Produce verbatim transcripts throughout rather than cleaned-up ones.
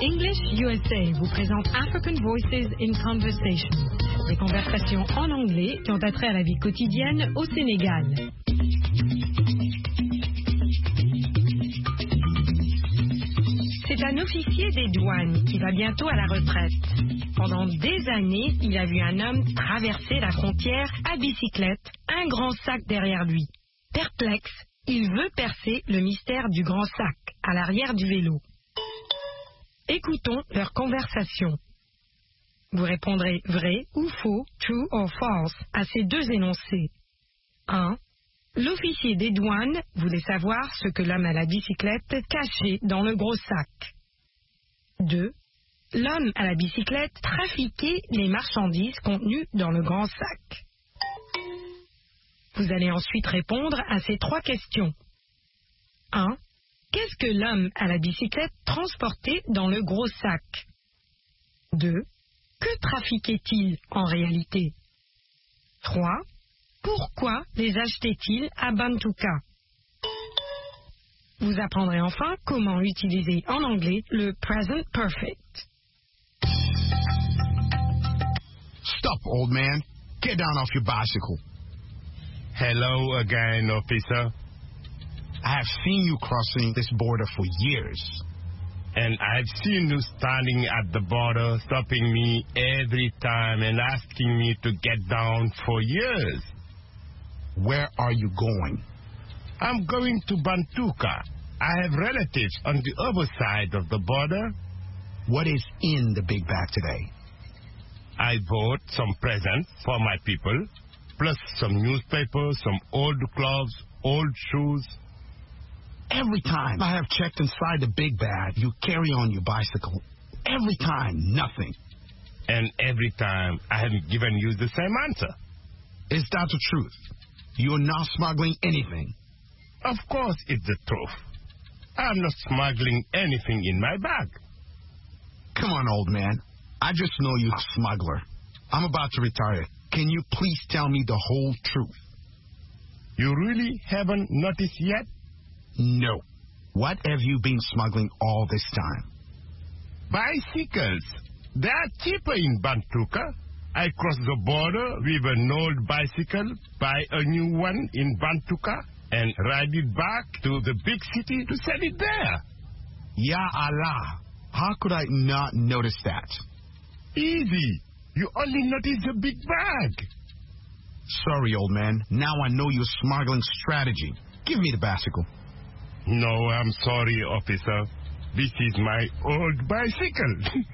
English U S A vous présente African Voices in Conversation, des conversations en anglais qui ont attrait à la vie quotidienne au Sénégal. C'est un officier des douanes qui va bientôt à la retraite. Pendant des années, il a vu un homme traverser la frontière à bicyclette, un grand sac derrière lui. Perplexe, il veut percer le mystère du grand sac à l'arrière du vélo. Écoutons leur conversation. Vous répondrez vrai ou faux, true or false, à ces deux énoncés. un. L'officier des douanes voulait savoir ce que l'homme à la bicyclette cachait dans le gros sac. deux. L'homme à la bicyclette trafiquait les marchandises contenues dans le grand sac. Vous allez ensuite répondre à ces trois questions. un. Qu'est-ce que l'homme à la bicyclette transportait dans le gros sac? deux. Que trafiquait-il en réalité? trois. Pourquoi les achetait-il à Bantuka? Vous apprendrez enfin comment utiliser en anglais le present perfect. Stop, old man. Get down off your bicycle. Hello again, officer. I have seen you crossing this border for years. And I've seen you standing at the border, stopping me every time and asking me to get down for years. Where are you going? I'm going to Bantuka. I have relatives on the other side of the border. What is in the big bag today? I bought some presents for my people, plus some newspapers, some old clothes, old shoes. Every time I have checked inside the big bag, you carry on your bicycle. Every time, nothing. And every time, I haven't given you the same answer. Is that the truth? You're not smuggling anything? Of course it's the truth. I'm not smuggling anything in my bag. Come on, old man. I just know you're a smuggler. I'm about to retire. Can you please tell me the whole truth? You really haven't noticed yet? No. What have you been smuggling all this time? Bicycles. They are cheaper in Bantuka. I cross the border with an old bicycle, buy a new one in Bantuka, and ride it back to the big city to sell it there. Ya Allah. How could I not notice that? Easy. You only notice the big bag. Sorry, old man. Now I know your smuggling strategy. Give me the bicycle. No, I'm sorry, officer. This is my old bicycle.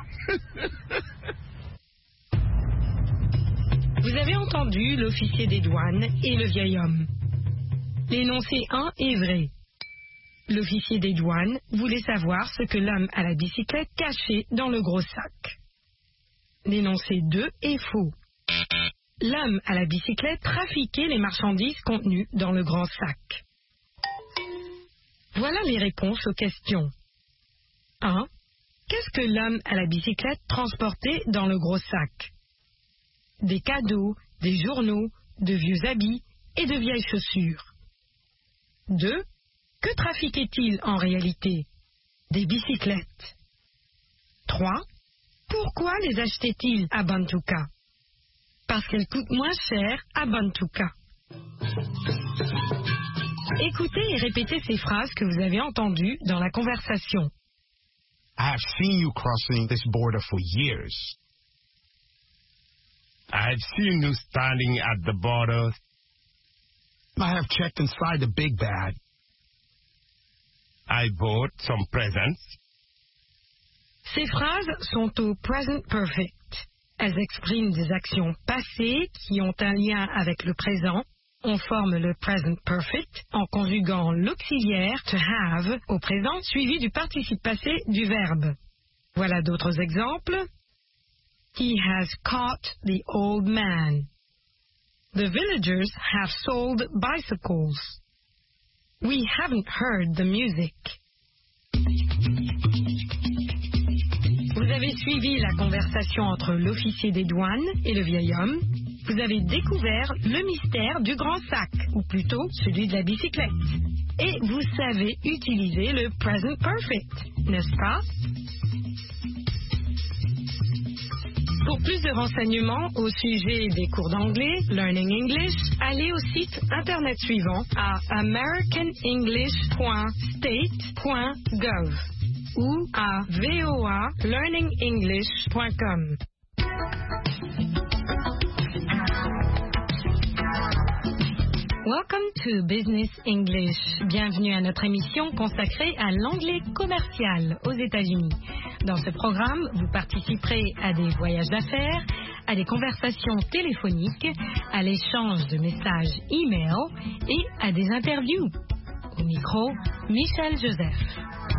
Vous avez entendu l'officier des douanes et le vieil homme. L'énoncé un est vrai. L'officier des douanes voulait savoir ce que l'homme à la bicyclette cachait dans le gros sac. L'énoncé deux est faux. L'homme à la bicyclette trafiquait les marchandises contenues dans le grand sac. Voilà les réponses aux questions. un. Qu'est-ce que l'homme à la bicyclette transportait dans le gros sac? Des cadeaux, des journaux, de vieux habits et de vieilles chaussures. deux. Que trafiquait-il en réalité? Des bicyclettes. trois. Pourquoi les achetait-il à Bantuka? Parce qu'elles coûtent moins cher à Bantuka. Écoutez et répétez ces phrases que vous avez entendues dans la conversation. I have seen you crossing this border for years. I've seen you standing at the border. I have checked inside the big bag. I bought some presents. Ces phrases sont au present perfect. Elles expriment des actions passées qui ont un lien avec le présent. On forme le present perfect en conjuguant l'auxiliaire to have au présent suivi du participe passé du verbe. Voilà d'autres exemples. He has caught the old man. The villagers have sold bicycles. We haven't heard the music. Vous avez suivi la conversation entre l'officier des douanes et le vieil homme. Vous avez découvert le mystère du grand sac, ou plutôt celui de la bicyclette. Et vous savez utiliser le present perfect, n'est-ce pas? Pour plus de renseignements au sujet des cours d'anglais, Learning English, allez au site internet suivant à american english point state point gov ou à voa learning english point com. Welcome to Business English. Bienvenue à notre émission consacrée à l'anglais commercial aux États-Unis. Dans ce programme, vous participerez à des voyages d'affaires, à des conversations téléphoniques, à l'échange de messages e-mail et à des interviews. Au micro, Michel Joseph.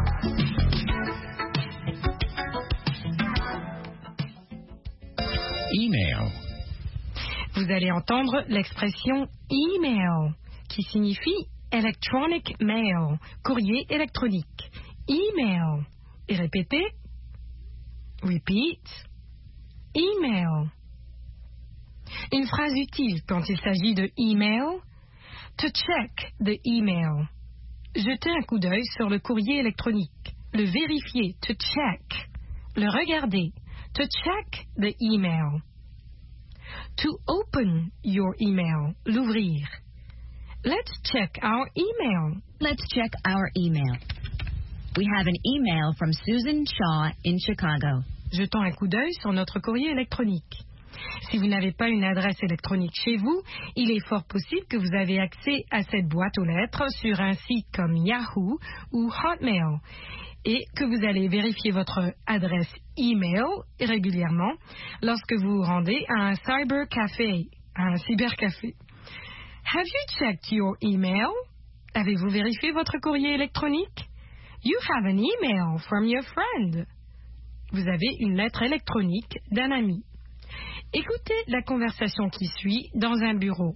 Email. Vous allez entendre l'expression email, qui signifie electronic mail, courrier électronique. Email. Et répétez. Repeat. Email. Une phrase utile quand il s'agit de email. To check the email. Jeter un coup d'œil sur le courrier électronique. Le vérifier. To check. Le regarder. To check the email. To open your email, l'ouvrir. Let's check our email. Let's check our email. We have an email from Susan Shaw in Chicago. Jetons un coup d'œil sur notre courrier électronique. Si vous n'avez pas une adresse électronique chez vous, il est fort possible que vous avez accès à cette boîte aux lettres sur un site comme Yahoo ou Hotmail et que vous allez vérifier votre adresse email régulièrement lorsque vous vous rendez à un cybercafé, à un cybercafé. Have you checked your email? Avez-vous vérifié votre courrier électronique? You have an email from your friend. Vous avez une lettre électronique d'un ami. Écoutez la conversation qui suit dans un bureau.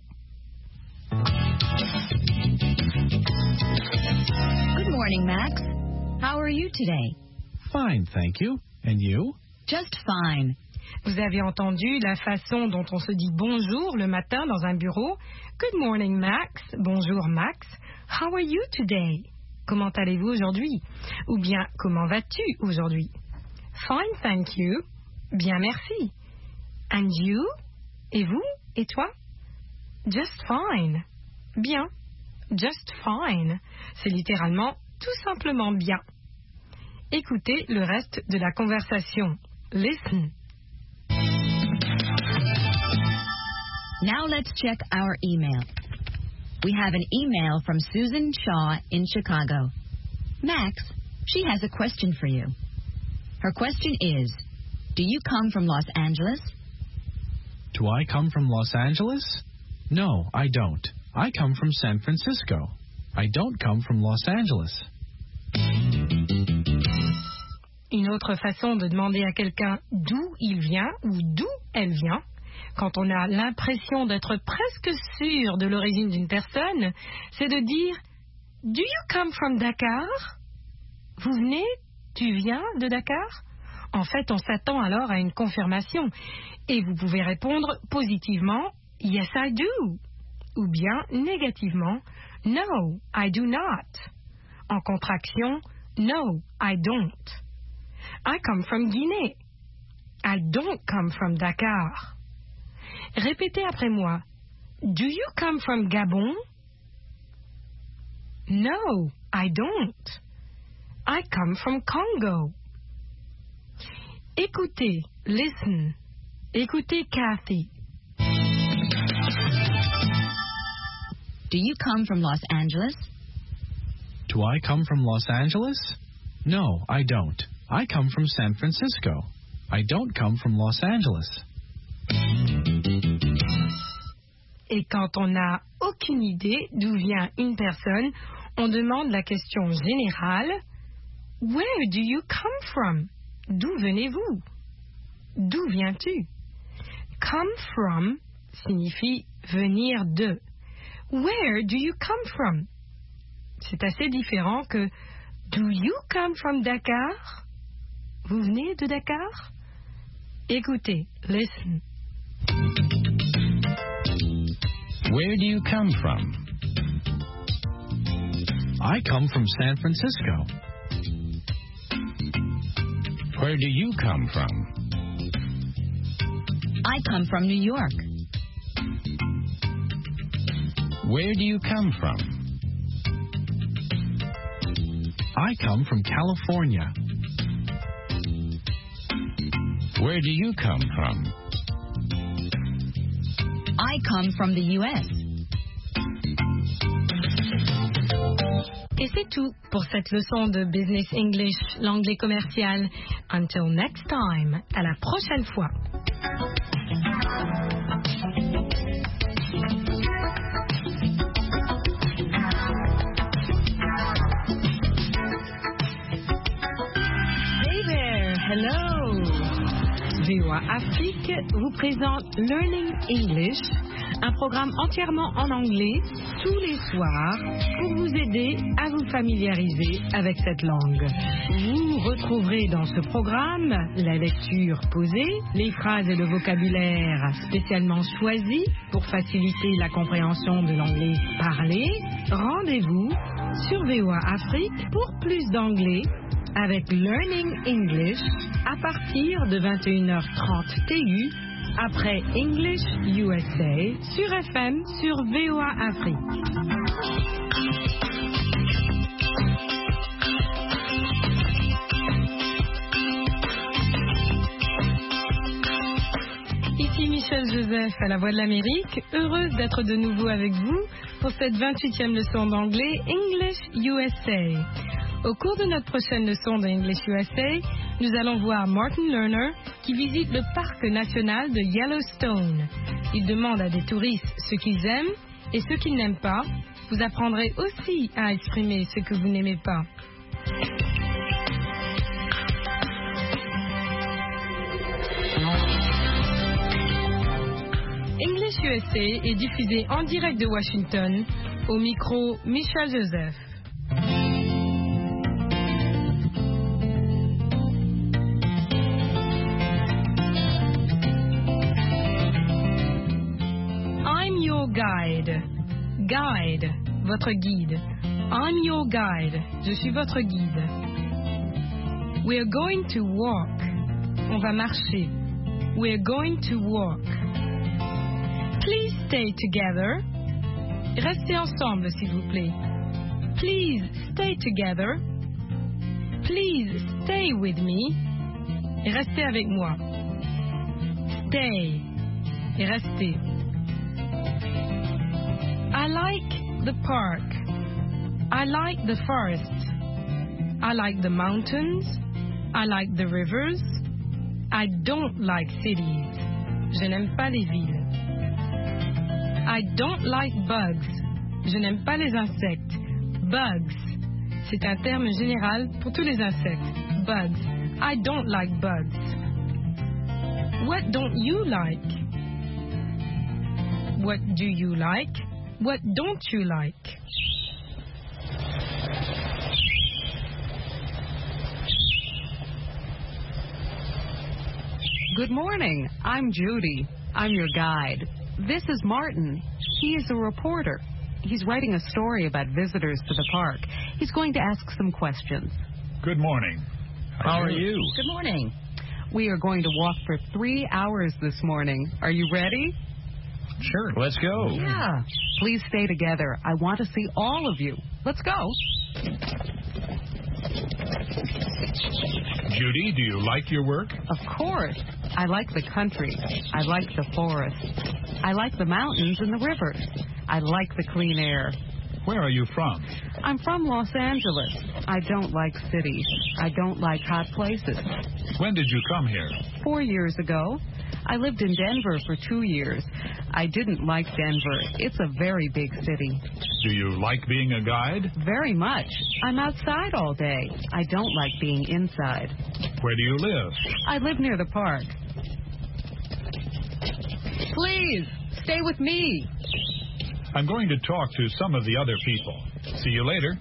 Good morning, Max. How are you today? Fine, thank you. And you? Just fine. Vous avez entendu la façon dont on se dit bonjour le matin dans un bureau. Good morning, Max. Bonjour, Max. How are you today? Comment allez-vous aujourd'hui? Ou bien, comment vas-tu aujourd'hui? Fine, thank you. Bien, merci. And you? Et vous? Et toi? Just fine. Bien. Just fine. C'est littéralement tout simplement bien. Écoutez le reste de la conversation. Listen. Now let's check our email. We have an email from Susan Shaw in Chicago. Max, she has a question for you. Her question is, do you come from Los Angeles? Do I come from Los Angeles? No, I don't. I come from San Francisco. I don't come from Los Angeles. Une autre façon de demander à quelqu'un d'où il vient ou d'où elle vient, quand on a l'impression d'être presque sûr de l'origine d'une personne, c'est de dire « Do you come from Dakar ?» Vous venez, tu viens de Dakar? En fait, on s'attend alors à une confirmation et vous pouvez répondre positivement « Yes, I do » ou bien négativement « No, I do not ». En contraction « No, I don't ». I come from Guinée. I don't come from Dakar. Répétez après moi. Do you come from Gabon? No, I don't. I come from Congo. Écoutez, listen. Écoutez Kathy. Do you come from Los Angeles? Do I come from Los Angeles? No, I don't. I come from San Francisco. I don't come from Los Angeles. Et quand on n'a aucune idée d'où vient une personne, on demande la question générale « Where do you come from ?» D'où venez-vous? D'où viens-tu? Come from signifie venir de. Where do you come from? C'est assez différent que Do you come from Dakar? Vous venez de Dakar? Écoutez, listen. Where do you come from? I come from San Francisco. Where do you come from? I come from New York. Where do you come from? I come from California. Where do you come from? I come from the U S. Et c'est tout pour cette leçon de Business English, l'anglais commercial. Until next time, à la prochaine fois. Hey there, hello. V O A Afrique vous présente Learning English, un programme entièrement en anglais tous les soirs pour vous aider à vous familiariser avec cette langue. Vous retrouverez dans ce programme la lecture posée, les phrases et le vocabulaire spécialement choisis pour faciliter la compréhension de l'anglais parlé. Rendez-vous sur V O A Afrique pour plus d'anglais avec Learning English à partir de vingt et une heures trente T U après English U S A sur F M sur V O A Afrique. Ici Michel Joseph à la Voix de l'Amérique, heureuse d'être de nouveau avec vous pour cette vingt-huitième leçon d'anglais English U S A. Au cours de notre prochaine leçon d'English U S A, nous allons voir Martin Lerner qui visite le parc national de Yellowstone. Il demande à des touristes ce qu'ils aiment et ce qu'ils n'aiment pas. Vous apprendrez aussi à exprimer ce que vous n'aimez pas. English U S A est diffusé en direct de Washington. Au micro, Michel Joseph. Guide. Guide, votre guide. I'm your guide. Je suis votre guide. We're going to walk. On va marcher. We're going to walk. Please stay together. Restez ensemble, s'il vous plaît. Please stay together. Please stay with me. Et restez avec moi. Stay. Et restez. I like the park. I like the forest. I like the mountains. I like the rivers. I don't like cities. Je n'aime pas les villes. I don't like bugs. Je n'aime pas les insectes. Bugs. C'est un terme général pour tous les insectes. Bugs. I don't like bugs. What don't you like? What do you like? What don't you like? Good morning. I'm Judy. I'm your guide. This is Martin. He is a reporter. He's writing a story about visitors to the park. He's going to ask some questions. Good morning. How are you? Good morning. We are going to walk for three hours this morning. Are you ready? Sure. Let's go. Yeah. Please stay together. I want to see all of you. Let's go. Judy, do you like your work? Of course. I like the country. I like the forest. I like the mountains and the rivers. I like the clean air. Where are you from? I'm from Los Angeles. I don't like cities. I don't like hot places. When did you come here? Four years ago. I lived in Denver for two years. I didn't like Denver. It's a very big city. Do you like being a guide? Very much. I'm outside all day. I don't like being inside. Where do you live? I live near the park. Please, stay with me. I'm going to talk to some of the other people. See you later.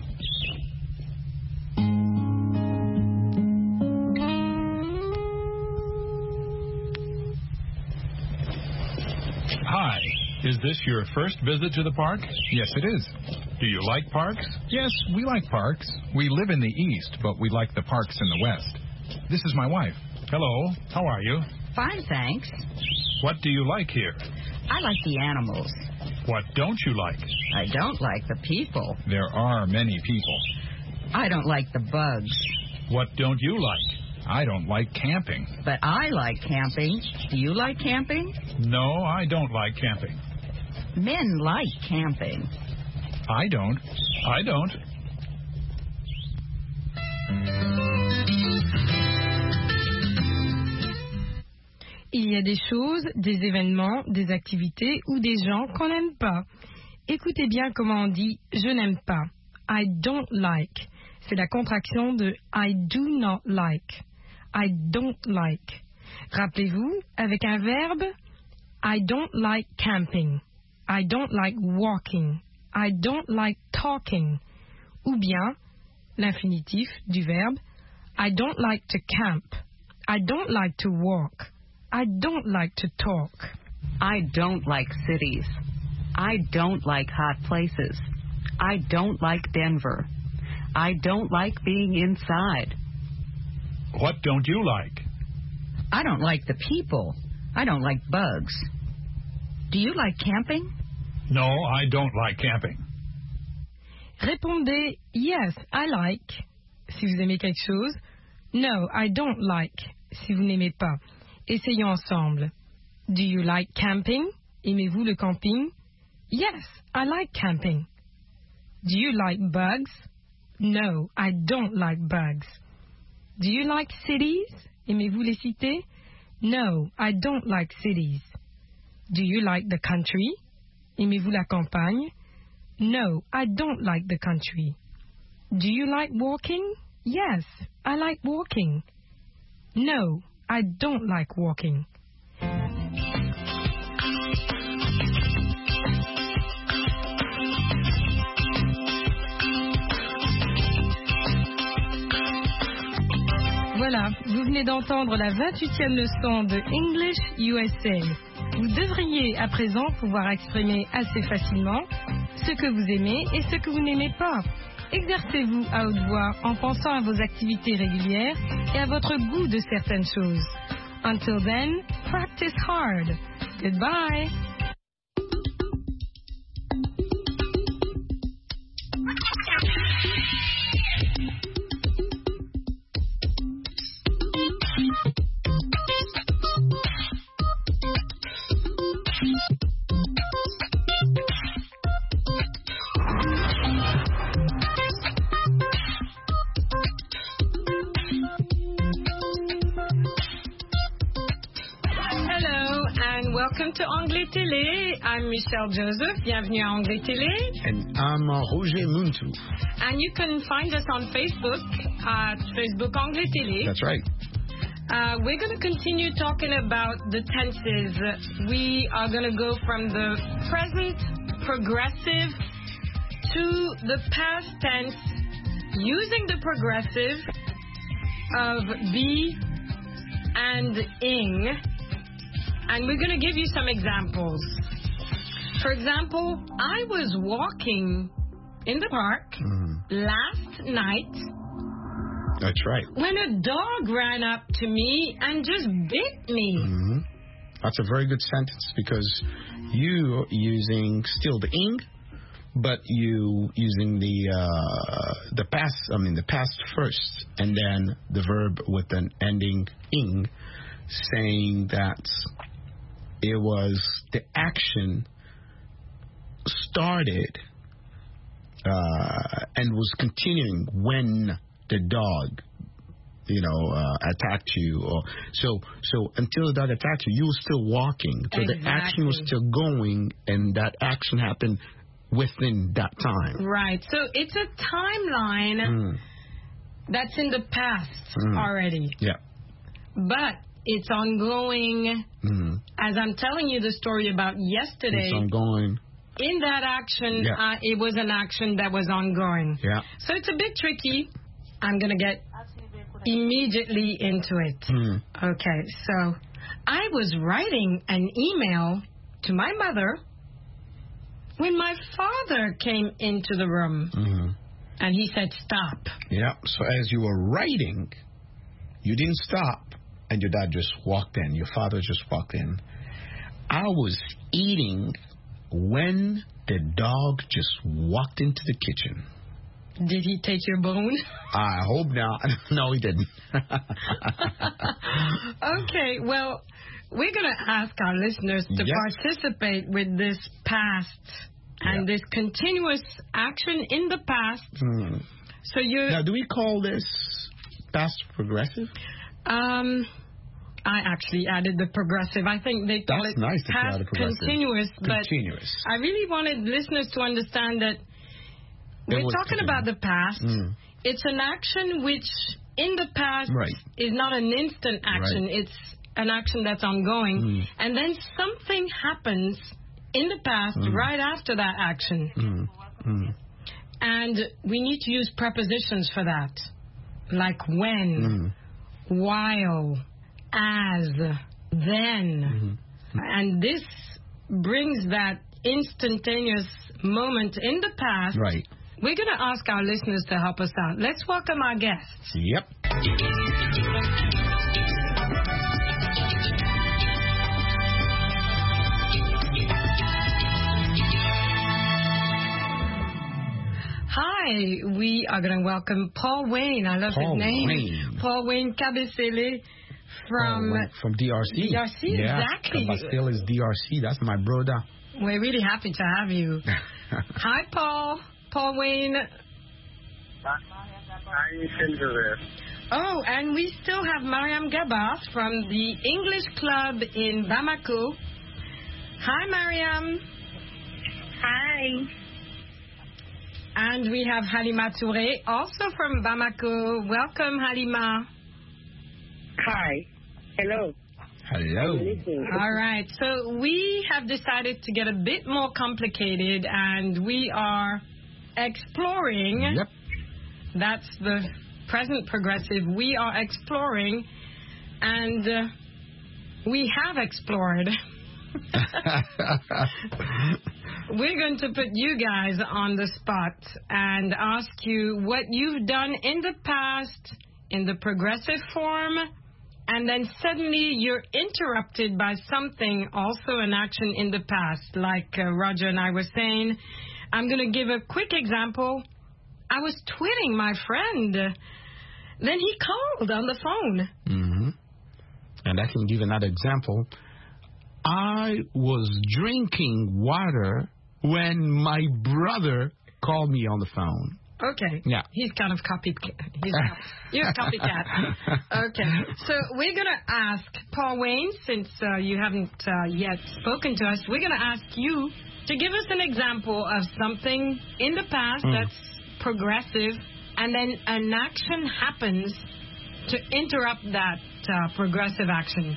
Hi. Is this your first visit to the park? Yes, it is. Do you like parks? Yes, we like parks. We live in the east, but we like the parks in the west. This is my wife. Hello. How are you? Fine, thanks. What do you like here? I like the animals. What don't you like? I don't like the people. There are many people. I don't like the bugs. What don't you like? I don't like camping. But I like camping. Do you like camping? No, I don't like camping. Men like camping. I don't. I don't. Il y a des choses, des événements, des activités ou des gens qu'on n'aime pas. Écoutez bien comment on dit « je n'aime pas ». I don't like. C'est la contraction de I do not like. I don't like. Rappelez-vous, avec un verbe, I don't like camping. I don't like walking. I don't like talking. Ou bien, l'infinitif du verbe, I don't like to camp. I don't like to walk. I don't like to talk. I don't like cities. I don't like hot places. I don't like Denver. I don't like being inside. What don't you like? I don't like the people. I don't like bugs. Do you like camping? No, I don't like camping. Répondez yes, I like si vous aimez quelque chose. No, I don't like si vous n'aimez pas. Essayons ensemble. Do you like camping? Aimez-vous le camping? Yes, I like camping. Do you like bugs? No, I don't like bugs. Do you like cities? Aimez-vous les cités? No, I don't like cities. Do you like the country? Aimez-vous la campagne? No, I don't like the country. Do you like walking? Yes, I like walking. No, I don't like walking. Voilà, vous venez d'entendre la vingt-huitième leçon de English U S A. Vous devriez à présent pouvoir exprimer assez facilement ce que vous aimez et ce que vous n'aimez pas. Exercez-vous à haute voix en pensant à vos activités régulières et à votre goût de certaines choses. Until then, practice hard. Goodbye. Welcome to Anglais Télé. I'm Michelle Joseph. Bienvenue à Anglais Télé. And I'm uh, Roger Muntu. And you can find us on Facebook at Facebook Anglais Télé. That's right. Uh, we're going to continue talking about the tenses. We are going to go from the present progressive to the past tense using the progressive of be and ing. And we're going to give you some examples. For example, I was walking in the park mm-hmm. last night. That's right. When a dog ran up to me and just bit me. Mm-hmm. That's a very good sentence because you using still the ing, but you using the uh, the past. I mean the past first, and then the verb with an ending ing, saying that it was the action started uh, and was continuing when the dog, you know, uh, attacked you. Or so, so until the dog attacked you, you were still walking. So exactly. the action was still going, and that action happened within that time. Right. So it's a timeline mm. that's in the past mm. already. Yeah. But it's ongoing. Mm. As I'm telling you the story about yesterday. It's ongoing. In that action, yeah. uh, it was an action that was ongoing. Yeah. So it's a bit tricky. I'm going to get immediately into it. Mm. Okay, so I was writing an email to my mother when my father came into the room. Mm-hmm. And he said, stop. Yeah, so as you were writing, you didn't stop. And your dad just walked in. Your father just walked in. I was eating when the dog just walked into the kitchen. Did he take your bone? I hope not. No, he didn't. Okay, well, we're going to ask our listeners to Yep. participate with this past and Yep. this continuous action in the past. Hmm. So you Now, do we call this past progressive? um I actually added the progressive. I think they call That's it nice that you past added progressive. continuous, but Continuous. I really wanted listeners to understand that we're was talking about the past. Mm. It's an action which in the past Right. is not an instant action. Right. It's an action that's ongoing. Mm. And then something happens in the past Mm. right after that action. Mm. Mm. And we need to use prepositions for that. Like when, Mm. while, as, then. Mm-hmm. And this brings that instantaneous moment in the past. Right. We're going to ask our listeners to help us out. Let's welcome our guests. Yep. Hi, we are going to welcome Paul Wayne. I love Paul his name. Wayne. Paul Wayne Cabecele from... Oh, from D R C. D R C, yeah. exactly. Cabastel is D R C. That's my brother. We're really happy to have you. Hi, Paul. Paul Wayne. Oh, and we still have Mariam Gabath from the English Club in Bamako. Hi, Mariam. Hi. And we have Halima Touré, also from Bamako. Welcome, Halima. Hi. Hello. Hello. All right. So we have decided to get a bit more complicated, and we are exploring. Yep. That's the present progressive. We are exploring, and uh, we have explored. We're going to put you guys on the spot and ask you what you've done in the past in the progressive form, and then suddenly you're interrupted by something, also an action in the past, like uh, Roger and I were saying. I'm going to give a quick example. I was tweeting my friend. Then he called on the phone. Mm-hmm. And I can give another example. I was drinking water when my brother called me on the phone. Okay. Yeah. He's kind of copied. He's you're a copycat. Okay. So we're going to ask Paul Wayne, since uh, you haven't uh, yet spoken to us, we're going to ask you to give us an example of something in the past Mm. that's progressive, and then an action happens to interrupt that uh, progressive action.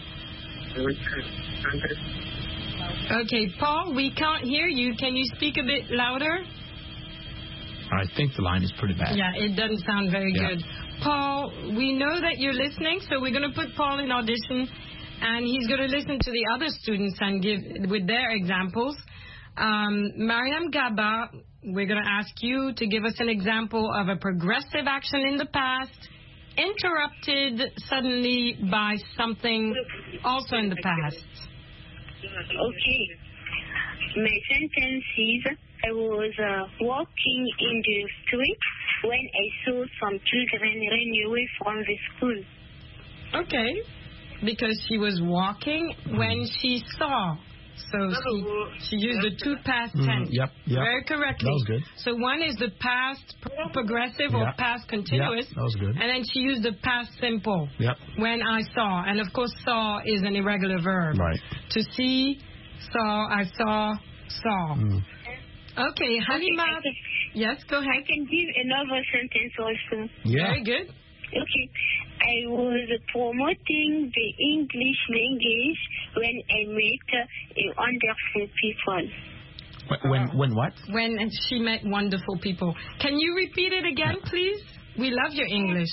Okay, Paul, we can't hear you. Can you speak a bit louder? I think the line is pretty bad. Yeah, it doesn't sound very Yeah. good. Paul, we know that you're listening, so we're going to put Paul in audition, and he's going to listen to the other students and give with their examples. Um, Mariam Gaba, we're going to ask you to give us an example of a progressive action in the past, interrupted suddenly by something also in the past. Okay. My sentence is, I was uh, walking in the street when I saw some children run away from the school. Okay, because she was walking when she saw. So she, she used the two past Mm, tense. yep, yep. Very correctly. That was good. So one is the past pro- progressive or Yep. past continuous. Yep, that was good. And then she used the past simple. Yep. When I saw. And of course, saw is an irregular verb. Right. To see, saw, I saw, saw. Mm. Okay, Halima. I can, Yes, go I ahead. can give another sentence also. Yeah. Very good. Okay. I was promoting the English language when I met uh, wonderful people. When, when, when what? When she met wonderful people. Can you repeat it again, please? We love your English.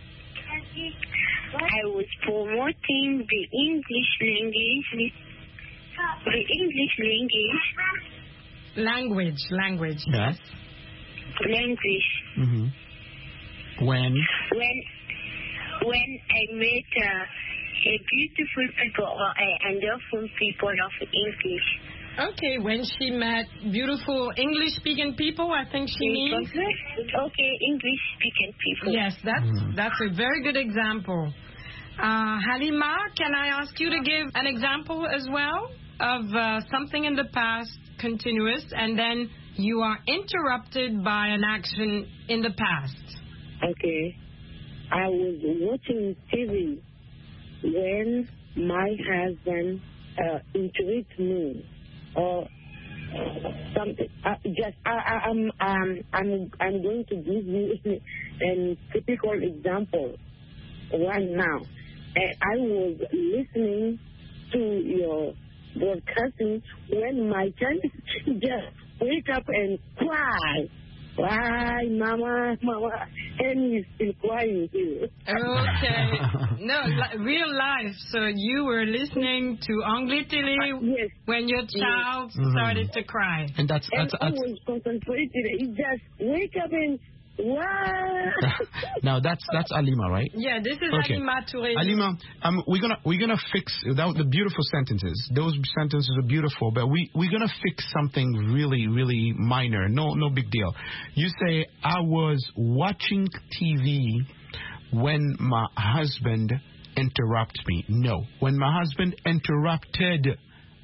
I was promoting the English language. The English language. Language, language. Yes. Language. Mm-hmm. When? When when I met uh, a beautiful people or a wonderful people of English. Okay, when she met beautiful English-speaking people, I think she means. Okay, English-speaking people. Yes, that's Mm. that's a very good example. Uh, Halima, can I ask you to give an example as well of uh, something in the past, continuous, and then you are interrupted by an action in the past? Okay. I was watching T V when my husband uh, interrupted me or something. Uh, just I, I, I'm um, I'm I'm going to give you a typical example right now. And I was listening to your broadcasting when my child just wake up and cry. Why, mama, mama, and he's still crying too. Okay. No, li- real life. So you were listening to Anglais Télé yes. when your child Yes. started to cry. And that's And that's, I that's was concentrated. He just wake up and why? now that's that's Alima, right? Yeah, this is Okay. Halima Touré. Alima, um, we're gonna we're gonna fix that, the beautiful sentences. Those sentences are beautiful, but we we're gonna fix something really really minor. No no big deal. You say I was watching T V when my husband interrupted me. No, when my husband interrupted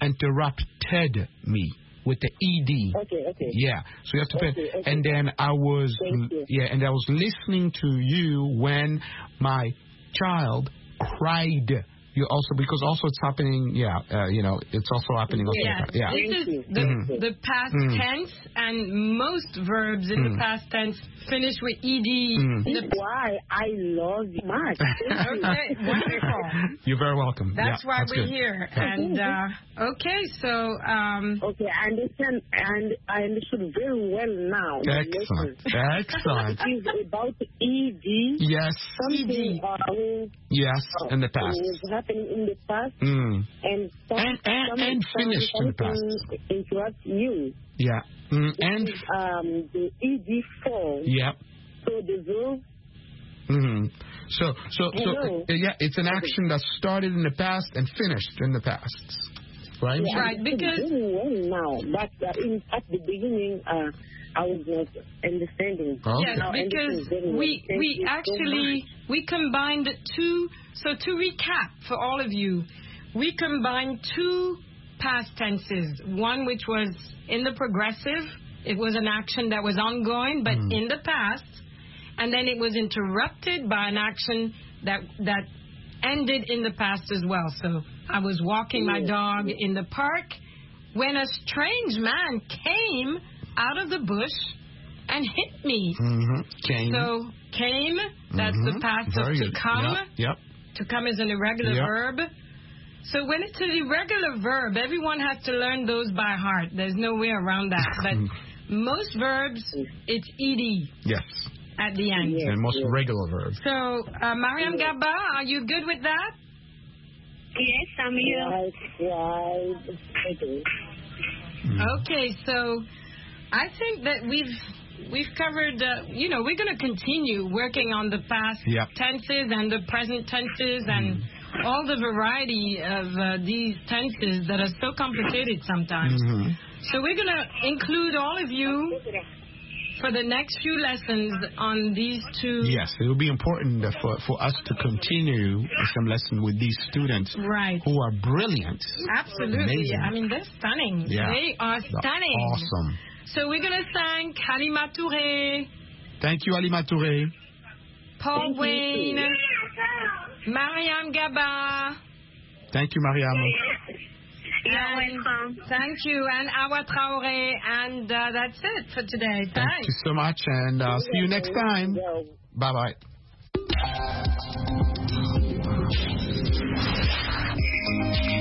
interrupted me. With the E D. Okay, okay. Yeah. So you have to pay. Okay, okay. And then I was, Thank you. yeah, and I was listening to you when my child cried. You also, because also it's happening, yeah, uh, you know, it's also happening. Also Yeah, yeah. this is the, Mhm. the past Mm. tense, and most verbs in the Mm. past tense finish with ed. Mm. The- That's why I love you much. okay, wonderful. You're very welcome. That's yeah, why that's we're good. here. Yeah. And uh, okay, so um, Okay, I understand, and I understood very well now. the Excellent. lesson. Excellent. It's about E D. Yes. Something uh, Yes, in the uh, past. was happening in the past, Mm. and some, And- and- some, and some, finished in the past. something interrupt you. Yeah. Mm. This And, is, um, the E D form. yeah. So the verb. hmm So, so, so, Hello. uh, yeah, it's an action that started in the past and finished in the past, right? Yeah, Right, I because- understood very well now, but uh, in, at the beginning, uh, I was not understanding. Okay. yes, Now I because understand very well. we Thank we you so actually we combined two. So to recap for all of you, we combined two past tenses. One which was in the progressive. It was an action that was ongoing, but Mm. in the past. And then it was interrupted by an action that that ended in the past as well. So I was walking my dog in the park when a strange man came out of the bush and hit me. Mm-hmm. Came. So came, that's Mhm. the past Very of to good. come. Yep. yep. To come is an irregular Yep. verb. So when it's an irregular verb, everyone has to learn those by heart. There's no way around that. But most verbs, it's ed Yes. at the end. Yes. And most regular verbs. So, uh, Mariam Gaba, are you good with that? Yes, I'm here. Right, right. Okay. Okay, so I think that we've we've covered. Uh, you know, we're going to continue working on the past Yep. tenses and the present tenses and all the variety of uh, these tenses that are so complicated sometimes. Mhm. So we're going to include all of you for the next few lessons on these two. Yes, it will be important uh, for, for us to continue some lesson with these students Right. who are brilliant. Absolutely. Amazing. I mean, they're stunning. Yeah. They are They're stunning. Awesome. So we're going to thank Halima Touré, Thank you, Alima Touré. Paul Wayne, Mariam Gaba. Thank you, Mariam. You're and welcome. Thank you, and Awa Traoré. And uh, that's it for today. Thank Thanks. you so much, and uh, see you next time. Bye bye.